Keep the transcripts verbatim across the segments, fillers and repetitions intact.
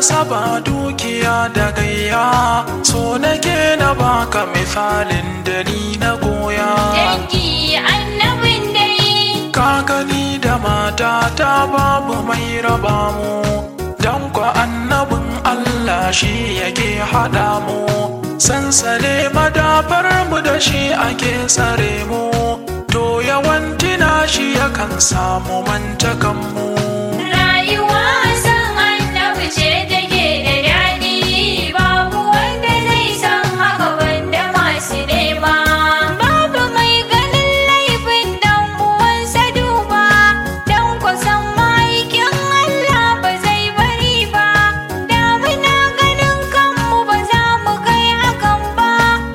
saba dukiya da gayya, so nake na baka misalin da ni na goya. Dangi annabin dai, Ka gani da mata ta babu mai raba mu, dan kwa annabin Allah shi yake haɗa mu. Sansane madafar mu da shi ake tsare mu, to yawantina shi yakan samu mantakan mu. rayuwa san annabi ce take da daɗi, babu wanda zai san haka banda masu nema. Babu mai ganin laifin dan uwansa duba, dan kusan ma'aikin Allah ba zai bari ba. Da muna ganin kanmu ba za mu kai hakan ba,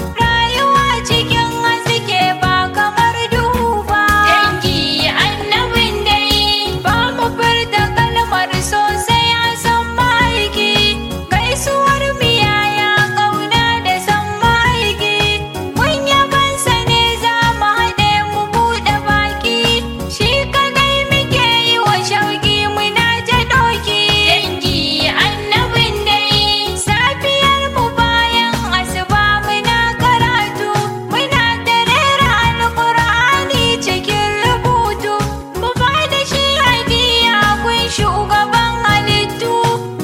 rayuwa cikin haske ba kamar duhu ba. Dangi annabin dai, ba mu furta kalmar sosai a san ma'aiki, gaisuwar mu yaya ƙauna da san ma'aiki. Mun yabansa ne za mu haɗe mu buɗe baki, shi kadai muke yi wa shauƙi muna ta ɗoki. Dangi annabin dai, safiyar mu bayan asuba muna karatu, muna da rera alƙur'ani cikin rubutu, mu ba da shi hadiya kun shugaban halittu,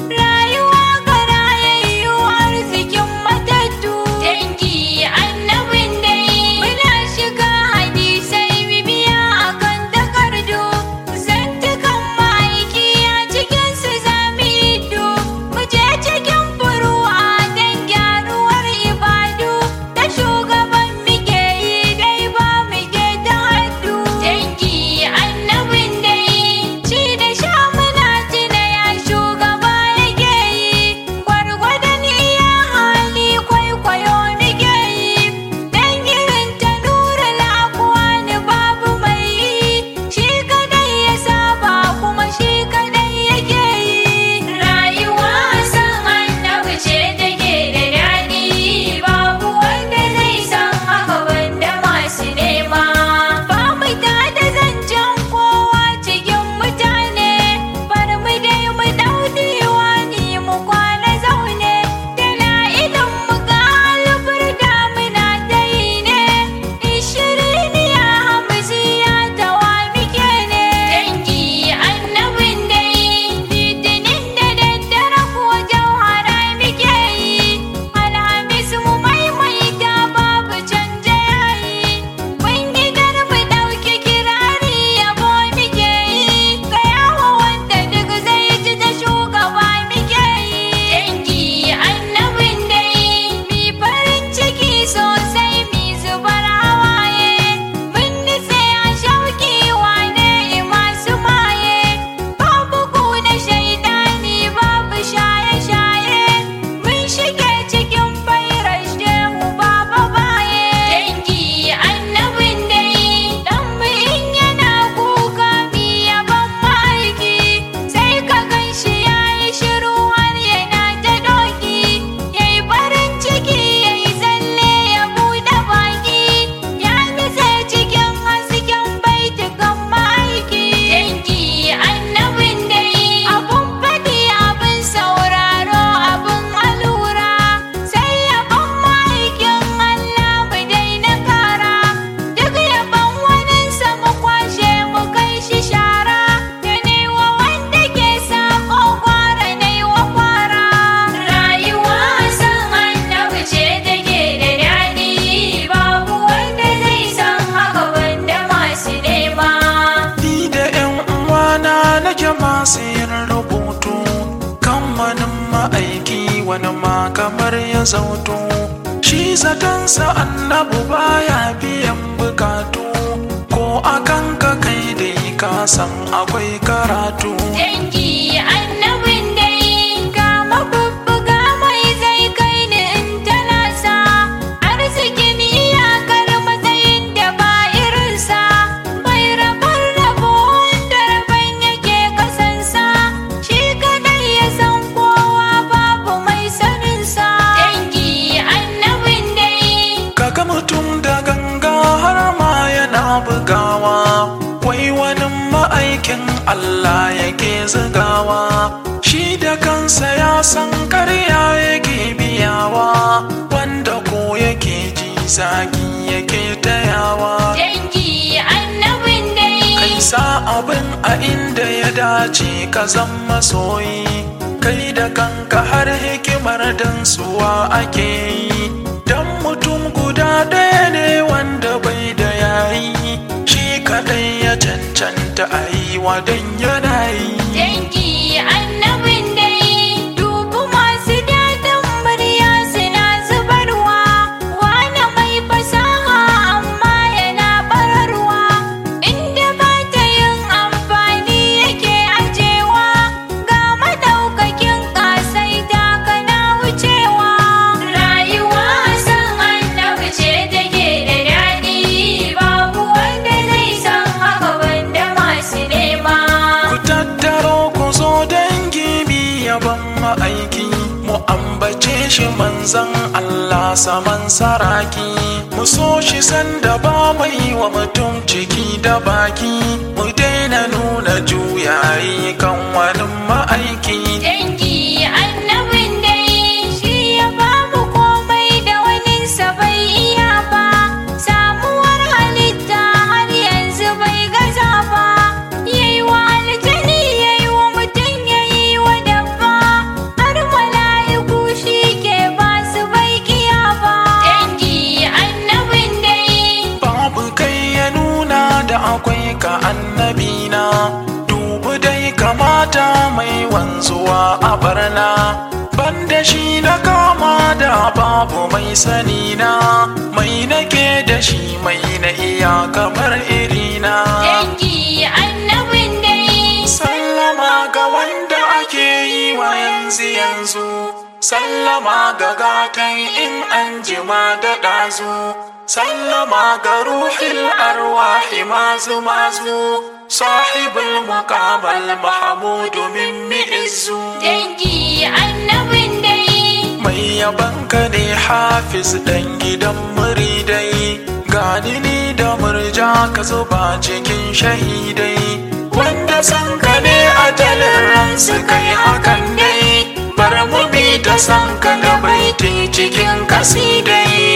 rayuwa ga rayayyu arzikin matattu. Dangi annabin dai, muna shiga hadisai bibiya akan takardu, zantukan ma'aiki a cikin su zami iddu, mu je cikin furu'a don gyaruwar ibadu, da shugaban muke yi dai ba muke ta haddu. Dangi annabin dai, ci da sha muna tuna ya shugaba yake yi, gwargwadon iya hali kwaikwayo muke yi, dan irin ta nura lakwani babu mai yi, shi kadai ya saba kuma shi kadai yake yi. Rayuwa san annabi ce take da daɗi, babu wanda zai san haka banda masu nema. Ba mu ta da zancen kowa cikin mutane, bar mu dai mu ɗau diwani mu kwana zaune, da la'ilin mu ga alburda muna ta yi ne, ishiriniya hamziya tawa muke ne. Dangi annabin dai, litinin da daddare kuwa jauhara muke yi, alhamis mu maimaita babu canja yayi, mun gidar mu ɗauki kirari yabo muke yi, ga yawa wanda duk zai ji da shugaba muke yi. Dangi annabin dai, mi farin ciki sosai mi zubar hawaye, mun nutse a shauki wane masu maye, babu kuna shaidani babu shaye-shaye, mun shige cikin fairar shehu baba baye. Dangi annabin dai, dan mu in yana kuka mi yaban ma'aiki, sai ka gan shi yayi shiru har yana ta doki, yayi farin ciki yayi tsalle ya buɗe baki, ya nutse cikin hasken baitukan ma'aiki. Dangi annabin dai, abun faɗi abin sauraro abin alura, sai yaban ma'aikin Allah mu daina kara, duk yaban waninsa mu kwashe mu kai shi shara, da wa wanda ke sako kwara wa kwara. Rayuwa san annabi ce take da daɗi, babu wanda zai san haka banda masu nema. Ni da ƴan uwana nake masu yin rubutu, kan wani ma'aiki wani ma kamar ya zautu, shi zatansa annabu baya biyan bukatu, ko akan ka kai dai ka san akwai karatu. Dangi annabin dai, ga mabubbuga mai zai kai ni in talasa, arzikin iyakar matsayin da ba irinsa, mai rabar rabo wanda rabon yake kasansa, shi kadai ya san kowa babu mai saninsa. Dangi annabin dai, Kaga mutum da ganga har ma yana bugawa, wai wani ma'aikin Allah yake zugawa, shi da kansa ya san karya yake biyawa, wanda ko yake ji zagi yake tayawa. dangi annabin dai Kai sa abin a inda ya dace ka zama soyi, kai da kanka har hikimar dansuwa ake yi. Dan mutum guda ɗaya ne wanda bai da yayi, shi kaɗai ya cancanta a yi wa dan yanayi. dangi annabin dai dubu masu daɗin murya suna zubarwa, wane mai fasaha amma yana bararwa, inda ba ta yin amfani yake ajewa, ga madaukakin ƙasaita kana wucewa. Rayuwa san annabi ce take da daɗi, babu wanda zai san haka banda masu nema. Ku tattaro ku zo dangi mi yaban ma'aiki, mu ambace shi manzan Allah saman saraki, mu so shi sanda ba mai wa mutum ciki da baki, mu daina nuna juyayi kan wani ma'aiki. dangi annabin dai shi ya bamu komai da waninsa bai iya ba, samuwar halitta har yanzu bai gaza ba, yayi wa aljani yayi wa mutum yayi wa dabba, har mala'iku shi ke ba su bai kiya ba. dangi annabin dai Babu kai ya nuna da akwai ka annabina, dubu dai kamata mai wanzuwa a barna, banda shi na kama da babu mai sanina, mai nake da shi mai na iya kamar irina. dangi annabin dai Sallama ga wanda ake yi wa yanzu yanzu, sallama ga gatan in an jima da ɗazu, sallama ga ruhil arwahi mazu mazu, sahibul muqamal mahmudu min mi'izzu. dangi annabin dai Mai yabanka ne hafiz dan gidan muridai, gani ni da murja ka zuba cikin shahidai, wanda san ka ne ajalin ransu kai hakan dai, bar mu bi ta san ka da baiti cikin kasidai.